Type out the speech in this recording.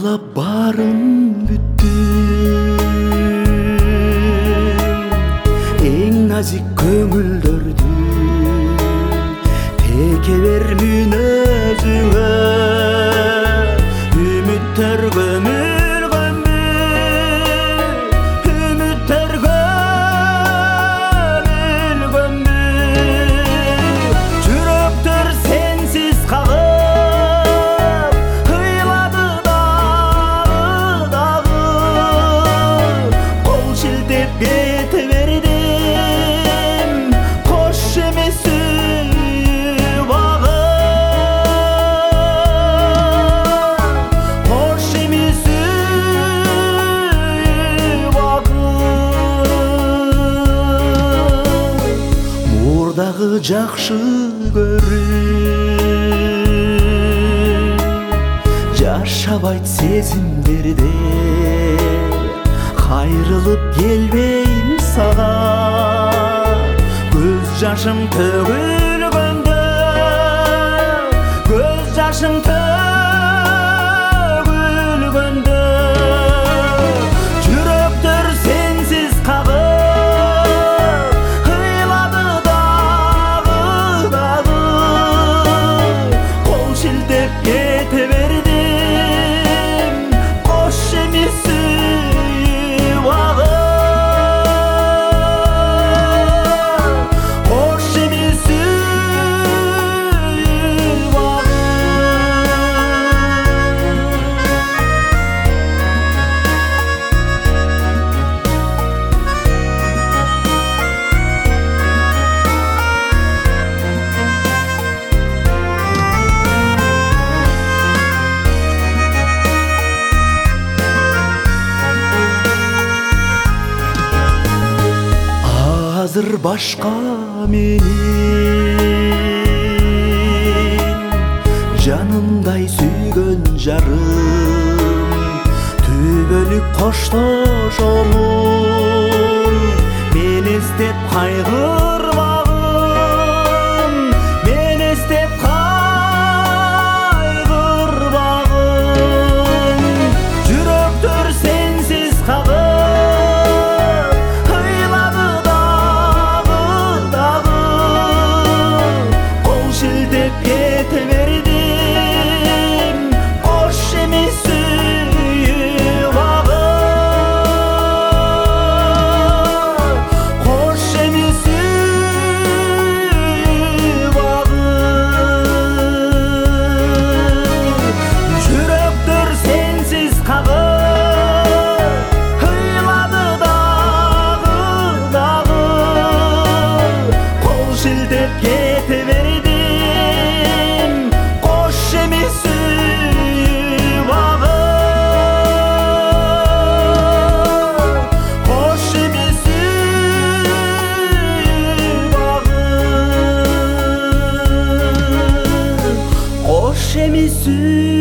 Аралап барын бүттүм, эң назик көңүлдөрдү теке бер мүнөзүңө, үмүттөр көмүл көмүл, үмүттөр көмүл көмүл, жүрөктөр сенсиз кагып ыйлады дагы, кол шилтеп кете бердим, кош эмес дагы жакшы көрүп, жашабайт сезимдерде, кайрылып келбейм сага, көз жашым төгүлгөндө, көз жашым төгүлгөндө, жүрөктөр сенсиз кагып кете бердим, кош эмес убагы, кош эмес убагы. Азыр башка менин жанымдай сүйгөн жарым, түбөлүк коштошолун мен эстеп кайгырбагын, мен эстеп кайгырбагын, жүрөктөр сенсиз кагып кете бердим, кош эмес убагы, кош эмес убагы, жүрөктөр сенсиз кагып ыйлады дагы, кол шилтеп кете бердим, Шемису